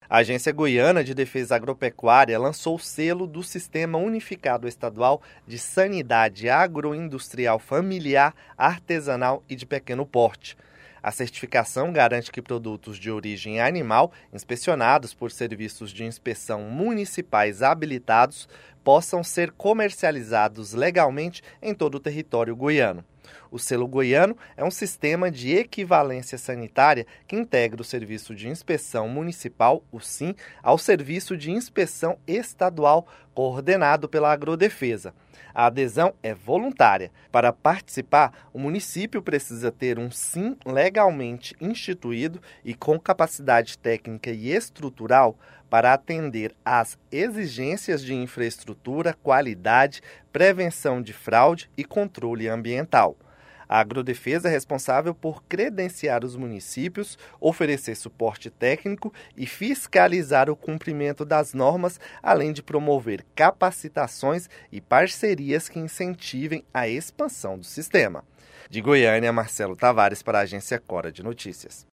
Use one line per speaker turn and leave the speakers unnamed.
A Agência Goiana de Defesa Agropecuária lançou o selo do Sistema Unificado Estadual de Sanidade Agroindustrial Familiar, Artesanal e de Pequeno Porte. A certificação garante que produtos de origem animal, inspecionados por serviços de inspeção municipais habilitados, possam ser comercializados legalmente em todo o território goiano. O selo goiano é um sistema de equivalência sanitária que integra o Serviço de Inspeção Municipal, o SIM, ao Serviço de Inspeção Estadual, coordenado pela Agrodefesa. A adesão é voluntária. Para participar, o município precisa ter um SIM legalmente instituído e com capacidade técnica e estrutural para atender às exigências de infraestrutura, qualidade, prevenção de fraude e controle ambiental. A Agrodefesa é responsável por credenciar os municípios, oferecer suporte técnico e fiscalizar o cumprimento das normas, além de promover capacitações e parcerias que incentivem a expansão do sistema. De Goiânia, Marcelo Tavares para a Agência Cora de Notícias.